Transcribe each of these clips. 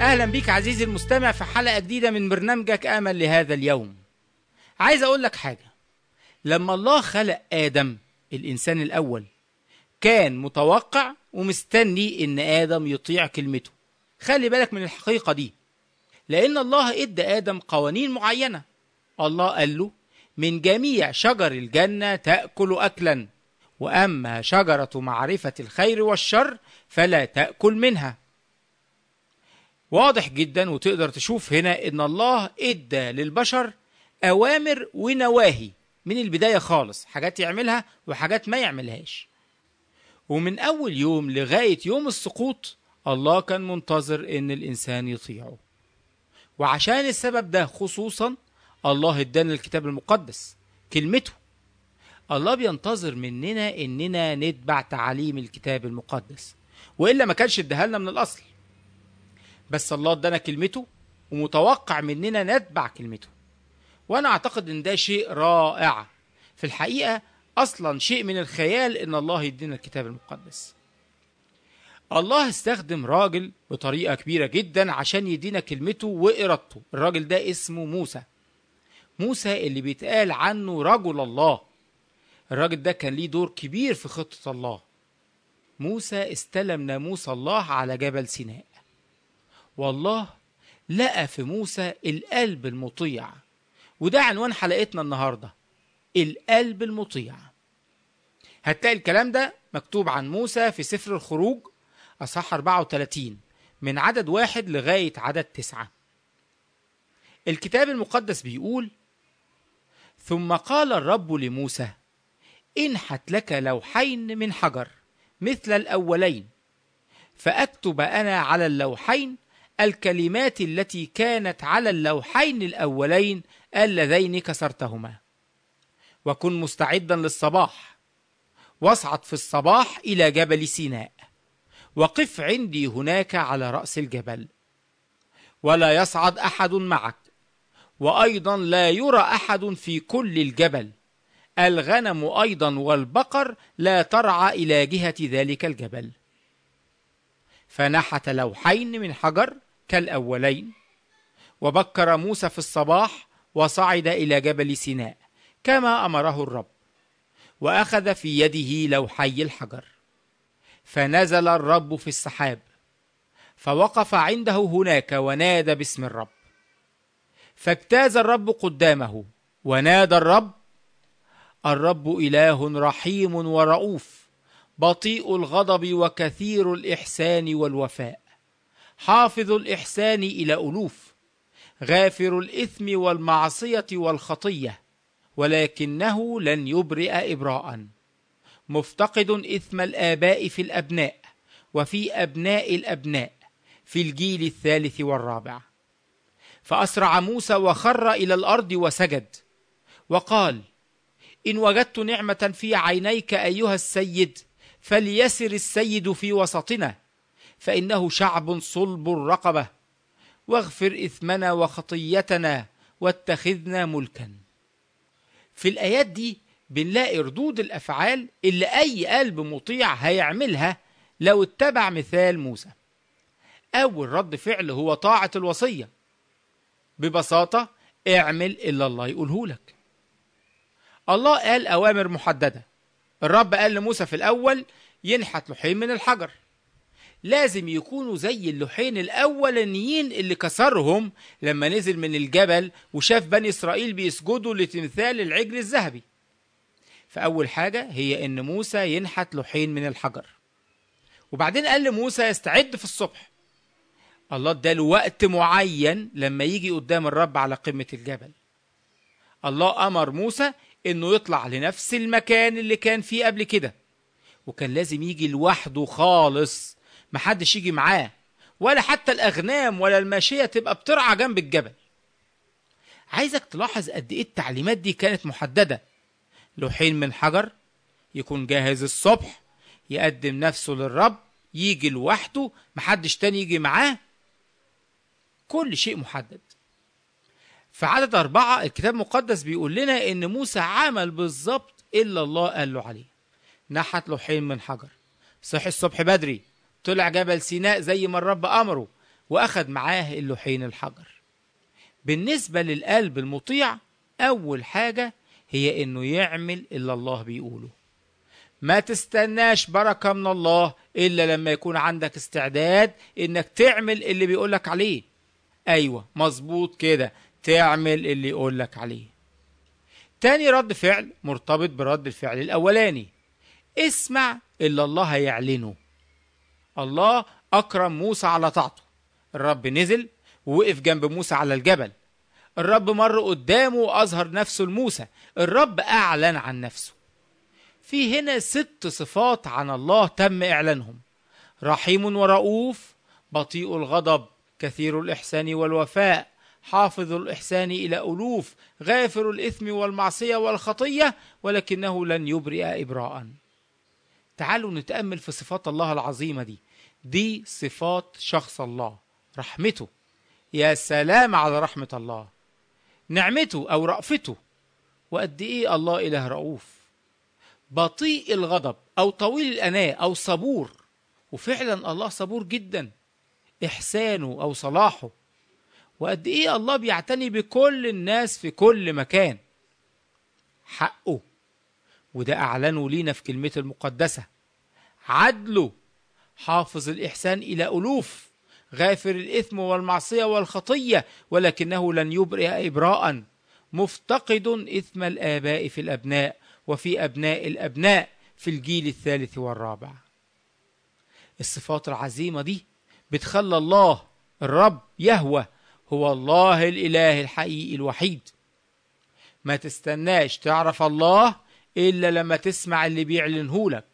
أهلا بيك عزيزي المستمع في حلقة جديدة من برنامجك آمل لهذا اليوم. عايز أقول لك حاجة. لما الله خلق آدم الإنسان الأول كان متوقع ومستني إن آدم يطيع كلمته. خلي بالك من الحقيقة دي، لأن الله إدى آدم قوانين معينة. الله قال له من جميع شجر الجنة تأكل أكلا، وأما شجرة معرفة الخير والشر فلا تأكل منها. واضح جدا، وتقدر تشوف هنا إن الله إدى للبشر أوامر ونواهي من البداية خالص، حاجات يعملها وحاجات ما يعملهاش. ومن أول يوم لغاية يوم السقوط الله كان منتظر إن الإنسان يطيعه. وعشان السبب ده خصوصا الله ادانا الكتاب المقدس كلمته. الله بينتظر مننا إننا نتبع تعاليم الكتاب المقدس، وإلا ما كانش اداها لنا من الأصل. بس الله ادانا كلمته ومتوقع مننا نتبع كلمته، وأنا أعتقد إن ده شيء رائع. في الحقيقة أصلا شيء من الخيال إن الله يدينا الكتاب المقدس. الله استخدم راجل بطريقة كبيرة جدا عشان يدينا كلمته وإرادته. الراجل ده اسمه موسى. موسى اللي بيتقال عنه رجل الله. الراجل ده كان ليه دور كبير في خطة الله. موسى استلم ناموس الله على جبل سيناء، والله لقى في موسى القلب المطيع. وده عنوان حلقتنا النهاردة، القلب المطيع. هتلاقي الكلام ده مكتوب عن موسى في سفر الخروج أصحاح 34 من عدد 1 لغاية عدد 9. الكتاب المقدس بيقول: ثم قال الرب لموسى انحت لك لوحين من حجر مثل الأولين، فأكتب أنا على اللوحين الكلمات التي كانت على اللوحين الأولين اللذين كسرتهما. وكن مستعدا للصباح، واصعد في الصباح إلى جبل سيناء، وقف عندي هناك على رأس الجبل، ولا يصعد أحد معك، وأيضا لا يرى أحد في كل الجبل. الغنم أيضا والبقر لا ترعى إلى جهة ذلك الجبل. فنحت لوحين من حجر كالأولين، وبكر موسى في الصباح وصعد إلى جبل سيناء كما أمره الرب، وأخذ في يده لوحي الحجر. فنزل الرب في السحاب، فوقف عنده هناك ونادى باسم الرب. فاجتاز الرب قدامه ونادى الرب: الرب إله رحيم ورؤوف، بطيء الغضب وكثير الإحسان والوفاء، حافظ الإحسان إلى ألوف، غافر الإثم والمعصية والخطية، ولكنه لن يبرئ إبراء، مفتقد إثم الآباء في الأبناء وفي أبناء الأبناء في الجيل الثالث والرابع. فأسرع موسى وخر إلى الأرض وسجد وقال: إن وجدت نعمة في عينيك أيها السيد فليسر السيد في وسطنا، فإنه شعب صلب الرقبة، واغفر إثمنا وخطيتنا واتخذنا ملكا. في الآيات دي بنلاقي ردود الأفعال اللي أي قلب مطيع هيعملها لو اتبع مثال موسى. أول رد فعل هو طاعة الوصية. ببساطة اعمل إلا الله يقوله لك. الله قال أوامر محددة. الرب قال لموسى في الأول ينحت لوحين من الحجر، لازم يكونوا زي اللوحين الأولانيين اللي كسرهم لما نزل من الجبل وشاف بني إسرائيل بيسجدوا لتمثال العجل الذهبي. فأول حاجة هي إن موسى ينحت لوحين من الحجر. وبعدين قال لموسى يستعد في الصبح. الله اداله وقت معين لما يجي قدام الرب على قمة الجبل. الله أمر موسى إنه يطلع لنفس المكان اللي كان فيه قبل كده، وكان لازم يجي لوحده خالص، محدش يجي معاه، ولا حتى الأغنام ولا الماشية تبقى بترعى جنب الجبل. عايزك تلاحظ قد إيه التعليمات دي كانت محددة. لوحين من حجر، يكون جاهز الصبح، يقدم نفسه للرب، يجي لوحده، محدش تاني يجي معاه، كل شيء محدد. في عدد 4 الكتاب المقدس بيقول لنا إن موسى عمل بالظبط إلا الله قال له عليه. نحت لوحين من حجر، صحي الصبح بدري، طلع جبل سيناء زي ما الرب أمره، وأخذ معاه اللوحين الحجر. بالنسبة للقلب المطيع، أول حاجة هي إنه يعمل اللي الله بيقوله. ما تستناش بركة من الله إلا لما يكون عندك استعداد إنك تعمل اللي بيقولك عليه. أيوة مظبوط كده، تعمل اللي يقولك عليه. تاني رد فعل مرتبط برد الفعل الأولاني، اسمع اللي الله هيعلنه. الله أكرم موسى على طاعته. الرب نزل ووقف جنب موسى على الجبل. الرب مر قدامه وأظهر نفسه لموسى. الرب أعلن عن نفسه. في هنا 6 صفات عن الله تم إعلانهم: رحيم ورؤوف، بطيء الغضب، كثير الإحسان والوفاء، حافظ الإحسان إلى ألوف، غافر الإثم والمعصية والخطية، ولكنه لن يبرئ إبراء. تعالوا نتأمل في صفات الله العظيمة دي صفات شخص الله. رحمته، يا سلام على رحمة الله. نعمته أو رأفته، وقد إيه الله إله رؤوف. بطيء الغضب أو طويل الأناة أو صبور، وفعلا الله صبور جدا. إحسانه أو صلاحه، وقد إيه الله بيعتني بكل الناس في كل مكان. حقه، وده أعلنه لينا في كلمته المقدسة. عدله، حافظ الإحسان إلى ألوف، غافر الإثم والمعصية والخطية، ولكنه لن يبرئ إبراء، مفتقد إثم الآباء في الأبناء وفي أبناء الأبناء في الجيل الثالث والرابع. الصفات العظيمة دي بتخلى الله الرب يهوه هو الله الإله الحقيقي الوحيد. ما تستناش تعرف الله إلا لما تسمع اللي بيعلنه لك،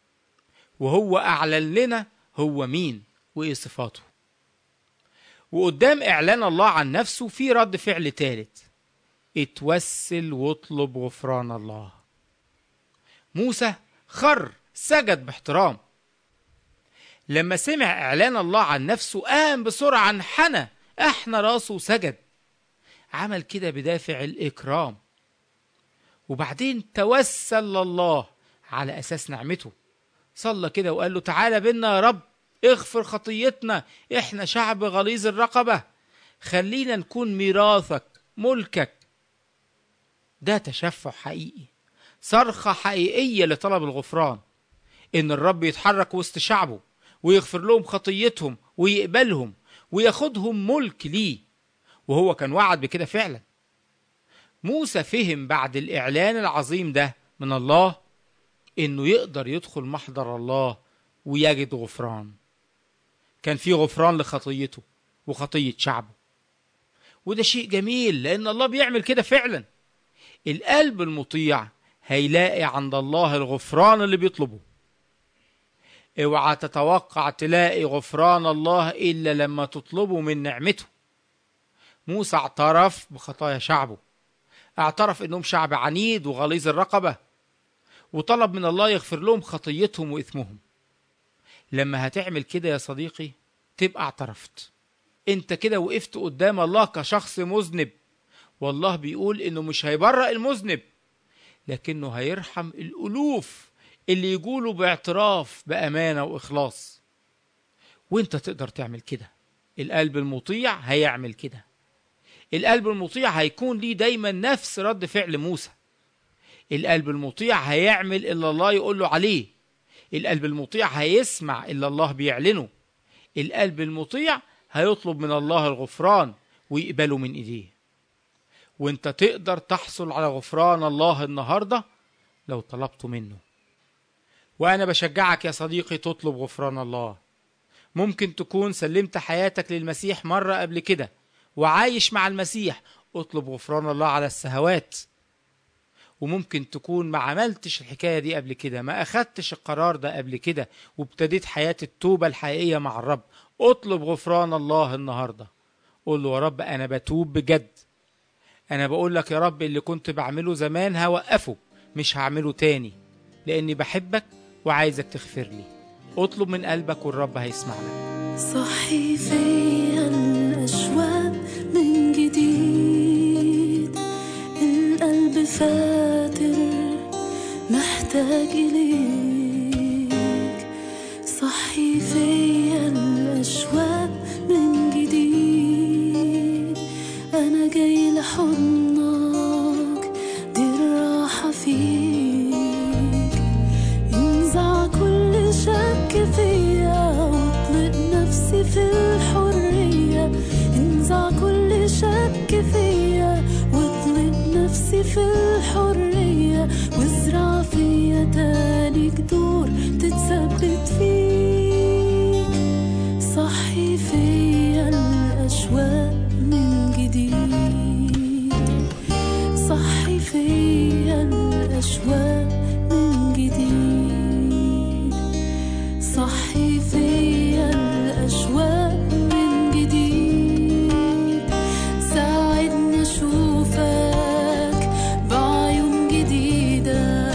وهو أعلن لنا هو مين وإيه صفاته. وقدام إعلان الله عن نفسه في رد فعل ثالث: اتوسل واطلب غفران الله. موسى خر سجد باحترام. لما سمع إعلان الله عن نفسه قام بسرعة، انحنى راسه وسجد. عمل كده بدافع الإكرام، وبعدين توسل لله على أساس نعمته. صلى كده وقال له: تعالى بينا يا رب، اغفر خطيتنا، احنا شعب غليظ الرقبة، خلينا نكون ميراثك ملكك. ده تشفع حقيقي، صرخة حقيقية لطلب الغفران، إن الرب يتحرك وسط شعبه ويغفر لهم خطيتهم ويقبلهم وياخدهم ملك ليه. وهو كان وعد بكده فعلا. موسى فهم بعد الإعلان العظيم ده من الله إنه يقدر يدخل محضر الله ويجد غفران. كان في غفران لخطيته وخطية شعبه، وده شيء جميل لأن الله بيعمل كده فعلا. القلب المطيع هيلاقي عند الله الغفران اللي بيطلبه. اوعى تتوقع تلاقي غفران الله إلا لما تطلبه من نعمته. موسى اعترف بخطايا شعبه، اعترف انهم شعب عنيد وغليظ الرقبة، وطلب من الله يغفر لهم خطيتهم وإثمهم. لما هتعمل كده يا صديقي تبقى اعترفت. انت كده وقفت قدام الله كشخص مذنب، والله بيقول انه مش هيبرأ المذنب، لكنه هيرحم الألوف اللي يقولوا باعتراف بأمانة وإخلاص. وانت تقدر تعمل كده. القلب المطيع هيعمل كده. القلب المطيع هيكون ليه دايما نفس رد فعل موسى. القلب المطيع هيعمل اللي الله يقول له عليه. القلب المطيع هيسمع اللي الله بيعلنه. القلب المطيع هيطلب من الله الغفران ويقبله من ايديه. وانت تقدر تحصل على غفران الله النهاردة لو طلبته منه. وانا بشجعك يا صديقي تطلب غفران الله. ممكن تكون سلمت حياتك للمسيح مرة قبل كده وعايش مع المسيح، اطلب غفران الله على السهوات. وممكن تكون ما عملتش الحكاية دي قبل كده، ما أخدتش القرار ده قبل كده وابتديت حياة التوبة الحقيقية مع الرب. اطلب غفران الله النهاردة. قول له: يا رب أنا بتوب بجد. أنا بقول لك يا رب اللي كنت بعمله زمان هوقفه، مش هعمله تاني، لأني بحبك وعايزك تغفر لي. اطلب من قلبك والرب هيسمع لك. صحي فيا الأشواق من جديد، القلب فاتر محتاج إليك. صحي فيا الأشواق من أنا جاي لحضنك، دي الراحة فيك. انزع كل شك فيا واطلق نفسي في الحرية. انزع كل شك فيا واطلق نفسي في الحرية. وازرع فيا تاني جذور تتثبت فيك. صحي فيا الأشواق من جديد. صحي فيا الأشواق من جديد. صحي فيا الأشواق من جديد. ساعدني أشوفك بعيون جديدة.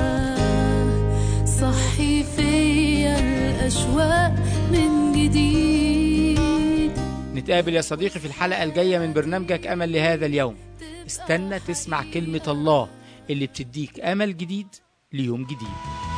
صحي فيا الأشواق من جديد. نتقابل يا صديقي في الحلقة الجاية من برنامجك أمل لهذا اليوم. استنى تسمع كلمة الله اللي بتديك أمل جديد ليوم جديد.